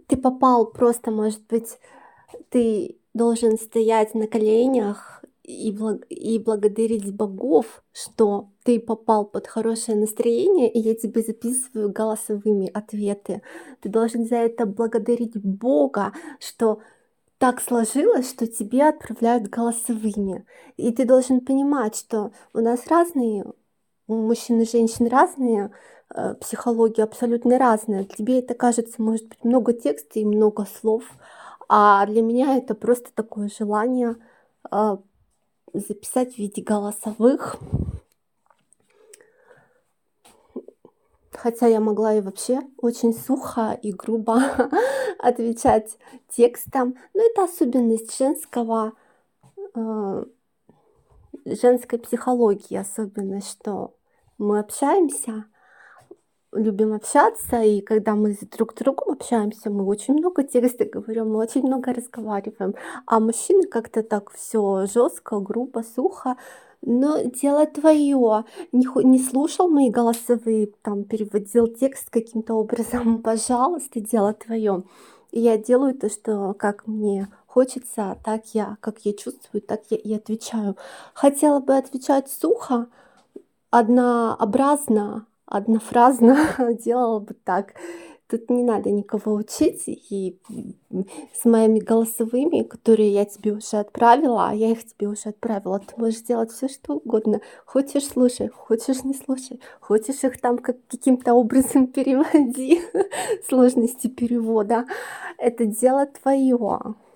ты попал просто, может быть, ты должен стоять на коленях и благодарить богов, что ты попал под хорошее настроение, и я тебе записываю голосовыми ответы. Ты должен за это благодарить Бога, что так сложилось, что тебе отправляют голосовыми. И ты должен понимать, что у нас разные, у мужчин и женщин разные, психология абсолютно разная. Тебе это кажется, может быть, много текста и много слов, а для меня это просто такое желание а, записать в виде голосовых. Хотя я могла и вообще очень сухо и грубо отвечать текстом. Но это особенность э, женской психологии, особенность, что мы общаемся, любим общаться, и когда мы друг с другом общаемся, мы очень много текста говорим, мы очень много разговариваем. А мужчины как-то так все жестко, грубо, сухо. Но дело твое. Не слушал мои голосовые, там переводил текст каким-то образом, пожалуйста, дело твое. И я делаю то, что как мне хочется, как я чувствую, так я и отвечаю. Хотела бы отвечать сухо, однообразно, однофразно, делала бы так. Тут не надо никого учить. С моими голосовыми, которые я тебе уже отправила, а я их тебе уже отправила, ты можешь делать все что угодно. Хочешь — слушай, хочешь — не слушай, хочешь — их там каким-то образом переводи, сложности перевода. Это дело твое.